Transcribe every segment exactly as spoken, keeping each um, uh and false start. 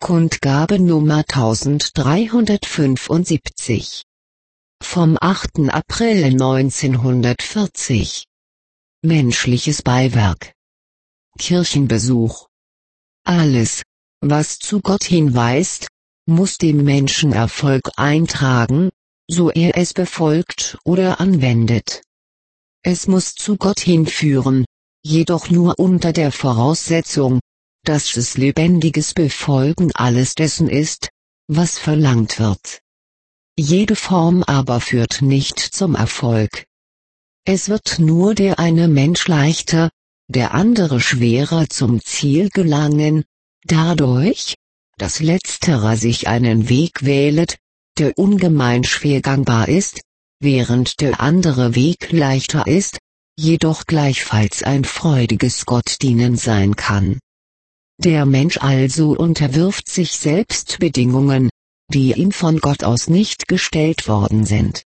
Kundgabe Nummer eintausenddreihundertfünfundsiebzig. Vom achten April neunzehnhundertvierzig. Menschliches Beiwerk. Kirchenbesuch. Alles, was zu Gott hinweist, muss dem Menschen Erfolg eintragen, so er es befolgt oder anwendet. Es muss zu Gott hinführen, jedoch nur unter der Voraussetzung, dass es lebendiges Befolgen alles dessen ist, was verlangt wird. Jede Form aber führt nicht zum Erfolg. Es wird nur der eine Mensch leichter, der andere schwerer zum Ziel gelangen, dadurch, dass letzterer sich einen Weg wählet, der ungemein schwer gangbar ist, während der andere Weg leichter ist, jedoch gleichfalls ein freudiges Gottdienen sein kann. Der Mensch also unterwirft sich selbst Bedingungen, die ihm von Gott aus nicht gestellt worden sind.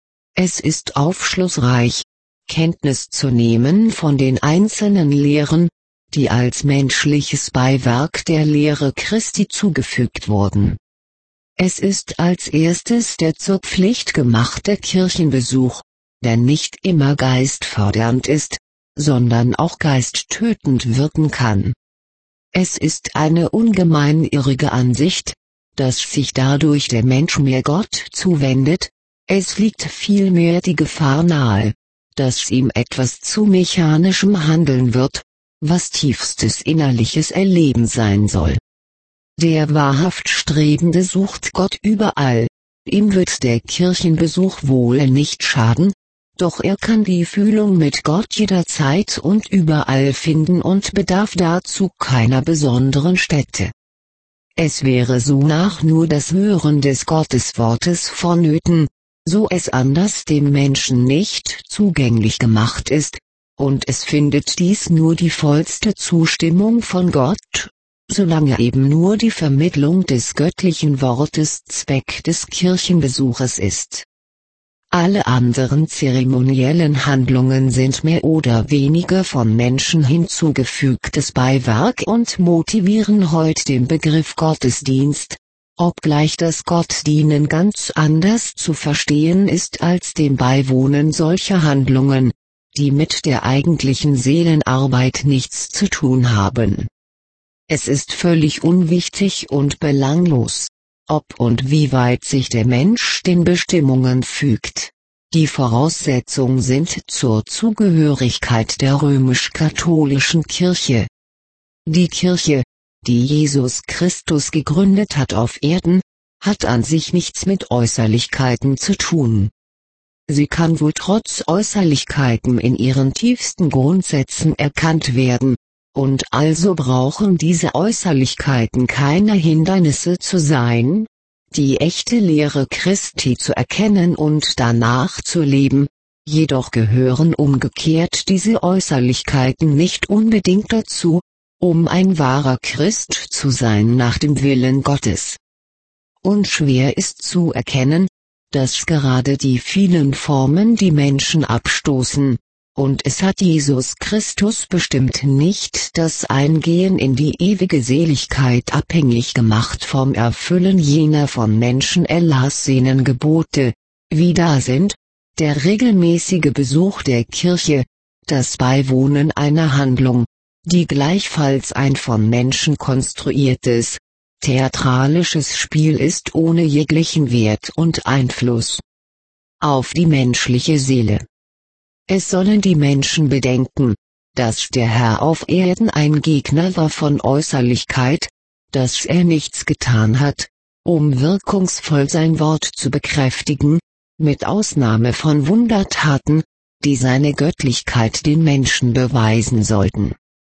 Es ist aufschlussreich, Kenntnis zu nehmen von den einzelnen Lehren, die als menschliches Beiwerk der Lehre Christi zugefügt wurden. Es ist als erstes der zur Pflicht gemachte Kirchenbesuch, der nicht immer geistfördernd ist, sondern auch geisttötend wirken kann. Es ist eine ungemein irrige Ansicht, dass sich dadurch der Mensch mehr Gott zuwendet, es liegt vielmehr die Gefahr nahe, dass ihm etwas zu mechanischem Handeln wird, was tiefstes innerliches Erleben sein soll. Der wahrhaft Strebende sucht Gott überall, ihm wird der Kirchenbesuch wohl nicht schaden, doch er kann die Fühlung mit Gott jederzeit und überall finden und bedarf dazu keiner besonderen Stätte. Es wäre sonach nur das Hören des Gotteswortes vonnöten, so es anders dem Menschen nicht zugänglich gemacht ist, und es findet dies nur die vollste Zustimmung von Gott, solange eben nur die Vermittlung des göttlichen Wortes Zweck des Kirchenbesuches ist. Alle anderen zeremoniellen Handlungen sind mehr oder weniger von Menschen hinzugefügtes Beiwerk und motivieren heute den Begriff Gottesdienst, obgleich das Gottdienen ganz anders zu verstehen ist als dem Beiwohnen solcher Handlungen, die mit der eigentlichen Seelenarbeit nichts zu tun haben. Es ist völlig unwichtig und belanglos, ob und wie weit sich der Mensch den Bestimmungen fügt. Die Voraussetzungen sind zur Zugehörigkeit der römisch-katholischen Kirche. Die Kirche, die Jesus Christus gegründet hat auf Erden, hat an sich nichts mit Äußerlichkeiten zu tun. Sie kann wohl trotz Äußerlichkeiten in ihren tiefsten Grundsätzen erkannt werden, und also brauchen diese Äußerlichkeiten keine Hindernisse zu sein, die echte Lehre Christi zu erkennen und danach zu leben, jedoch gehören umgekehrt diese Äußerlichkeiten nicht unbedingt dazu, um ein wahrer Christ zu sein nach dem Willen Gottes. Unschwer ist zu erkennen, dass gerade die vielen Formen die Menschen abstoßen, und es hat Jesus Christus bestimmt nicht das Eingehen in die ewige Seligkeit abhängig gemacht vom Erfüllen jener von Menschen erlassenen Gebote, wie da sind, der regelmäßige Besuch der Kirche, das Beiwohnen einer Handlung, die gleichfalls ein von Menschen konstruiertes, theatralisches Spiel ist ohne jeglichen Wert und Einfluss auf die menschliche Seele. Es sollen die Menschen bedenken, dass der Herr auf Erden ein Gegner war von Äußerlichkeit, dass er nichts getan hat, um wirkungsvoll sein Wort zu bekräftigen, mit Ausnahme von Wundertaten, die seine Göttlichkeit den Menschen beweisen sollten.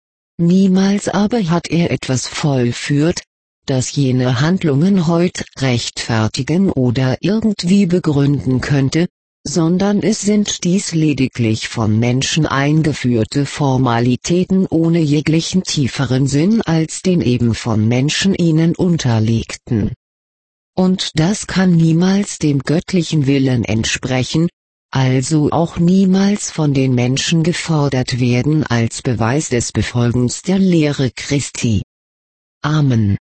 Niemals aber hat er etwas vollführt, das jene Handlungen heut rechtfertigen oder irgendwie begründen könnte, sondern es sind dies lediglich von Menschen eingeführte Formalitäten ohne jeglichen tieferen Sinn als den eben von Menschen ihnen unterlegten. Und das kann niemals dem göttlichen Willen entsprechen, also auch niemals von den Menschen gefordert werden als Beweis des Befolgens der Lehre Christi. Amen.